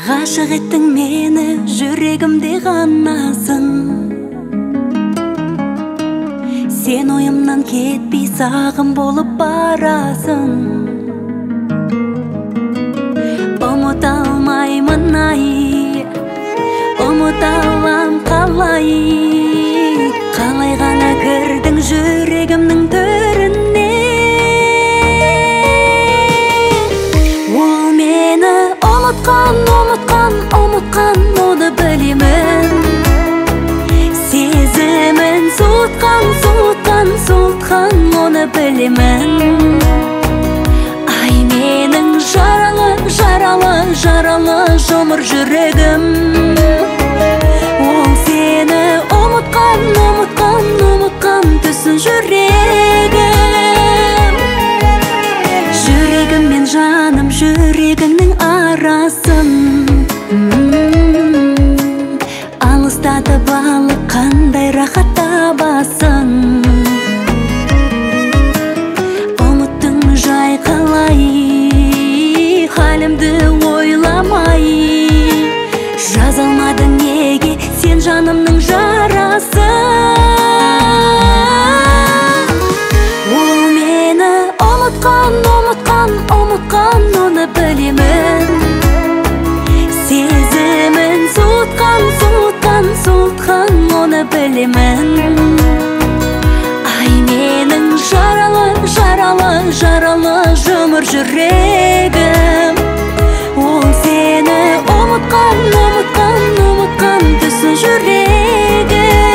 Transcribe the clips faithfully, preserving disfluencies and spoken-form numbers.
Ғашық еттің мені, жүрегімде ғанасың. Сен ойымнан кетпей сағым болып барасың. Ұмыта алмаймын ай, ұмыта алам қалай. Қалай ғана кірдің жүрегімнің төріне. Ол мені ұмытқан, ұмытқан, ұмытқан, оны білемін. Сезімін суытқан, суытқан, суытқан, оны білемін. Ай менің жаралы, жаралы, жаралы жұмыр жүрегім. Ол сені ұмытқан, ұмытқан, ұмытқан түсін жүрегім. Жүрегім мен жаным жүрегіңнің арасын. Алыстады балық қандай рахат табасың. Ұмыттың жай қалай, халімді ойламай. Жаза алмадың неге сен жанымның жарасын. Ол мені ұмытқан, ұмытқан, ұмытқан, оны білемін. Сезімін суытқан, суытқан, суытқан, оны білемін. Ай менің жаралы, жаралы, жаралы жұмыр жүрегім. Ол сені ұмытқан, ұмытқан, ұмытқан түсін жүрегім.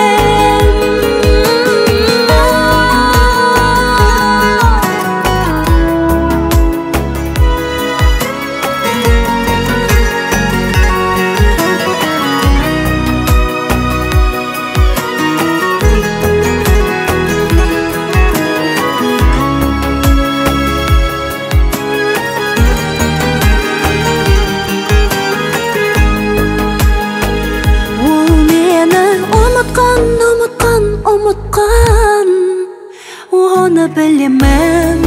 Ұмытқан, ұмытқан, оны білемін.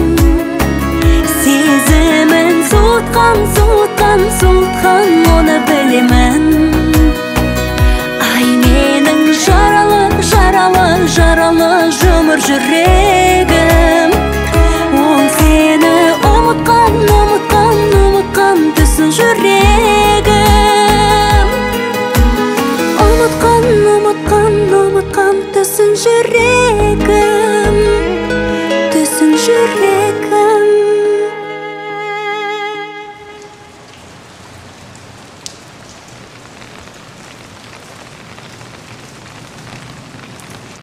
Сезімін суытқан, суытқан, суытқан, оны білемін. Ай менің жаралы, жаралы, жаралы жұмыр жүрегім. Ол сені ұмытқан, ұмытқан, ұмытқан түсін жүрегім. Ұмытқан, ұмытқан, ұмытқан түсін жүрегім.